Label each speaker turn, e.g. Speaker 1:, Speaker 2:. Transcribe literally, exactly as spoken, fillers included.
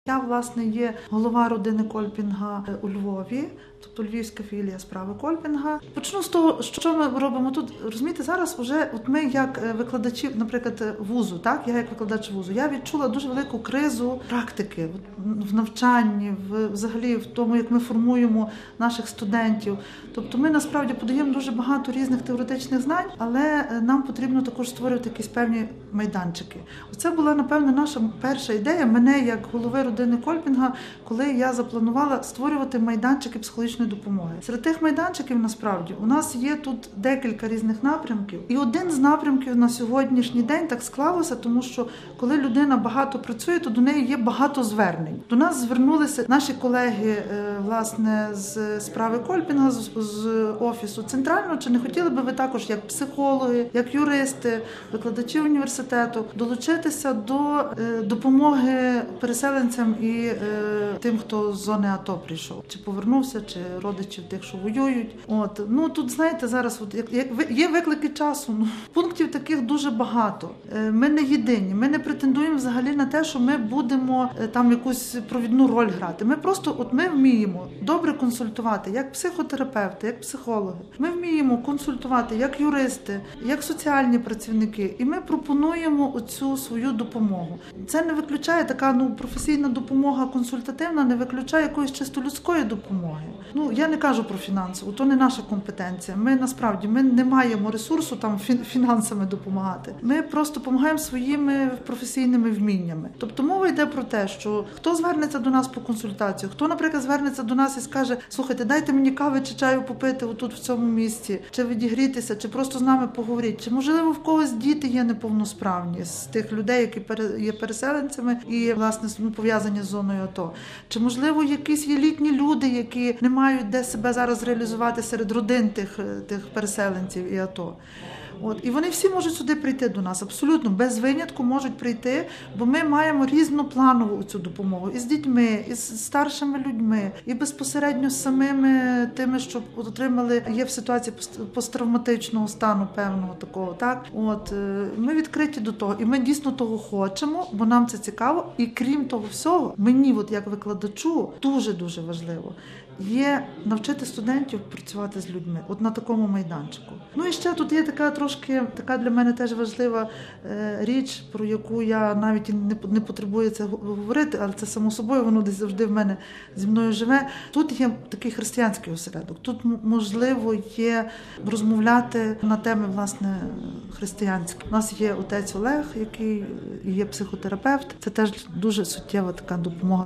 Speaker 1: Я, власне, є голова родини Кольпінга у Львові, тобто львівська філія справи Кольпінга. Почну з того, що ми робимо тут. Розумієте, зараз вже от ми як викладачі, наприклад, вузу, так, я як викладач вузу, я відчула дуже велику кризу практики в навчанні, в, взагалі в тому, як ми формуємо наших студентів. Тобто ми насправді подаємо дуже багато різних теоретичних знань, але нам потрібно також створювати якісь певні майданчики. Оце була, напевно, наша перша ідея, мене як голови родини Кольпінга, коли я запланувала створювати майданчики психологічної допомоги. Серед тих майданчиків, насправді, у нас є тут декілька різних напрямків. І один з напрямків на сьогоднішній день так склалося, тому що коли людина багато працює, то до неї є багато звернень. До нас звернулися наші колеги, власне, з справи Кольпінга, з, з офісу центрального, чи не хотіли би ви також, як психологи, як юристи, викладачі університету, долучитися до допомоги переселенцям і е, тим, хто з зони АТО прийшов, чи повернувся, чи родичів тих, що воюють. От, ну тут, знаєте, зараз от, як, як, є виклики часу, ну, пунктів таких дуже багато. Е, ми не єдині, ми не претендуємо взагалі на те, що ми будемо е, там якусь провідну роль грати. Ми просто, от ми вміємо добре консультувати, як психотерапевти, як психологи. Ми вміємо консультувати як юристи, як соціальні працівники, і ми пропонуємо оцю свою допомогу. Це не виключає така, ну, професійна допомога консультативна, не виключає якоїсь чисто людської допомоги. Ну, я не кажу про фінансову, то не наша компетенція. Ми, насправді, ми не маємо ресурсу там фінансами допомагати. Ми просто допомагаємо своїми професійними вміннями. Тобто мова йде про те, що хто звернеться до нас по консультацію, хто, наприклад, звернеться до нас і скаже: слухайте, дайте мені кави чи чаю попити отут в цьому місці, чи відігрітися, чи просто з нами поговорити, чи, можливо, в когось діти є неповносправні з тих людей, які є переселенцями і, власне, пов'язані з зоною АТО. Чи, можливо, якісь є літні люди, які не мають де себе зараз реалізувати серед родин тих, тих переселенців і АТО. От. І вони всі можуть сюди прийти до нас, абсолютно, без винятку можуть прийти, бо ми маємо різнопланову цю допомогу і з дітьми, і з старшими людьми, і безпосередньо з самими тими, що отримали, є в ситуації посттравматичного стану певного такого, так? От, ми відкриті до того, і ми дійсно того хочемо, бо нам це цікаво, і крім того всього, мені, от як викладачу, дуже-дуже важливо є навчити студентів працювати з людьми, от на такому майданчику. Ну і ще тут є така трошки, така для мене теж важлива е, річ, про яку я навіть не, не потребую це говорити, але це само собою, воно десь завжди в мене зі мною живе. Тут є такий християнський осередок, тут можливо є розмовляти на теми, власне, християнські. У нас є отець Олег, який є психотерапевт, це теж дуже суттєва така допомога.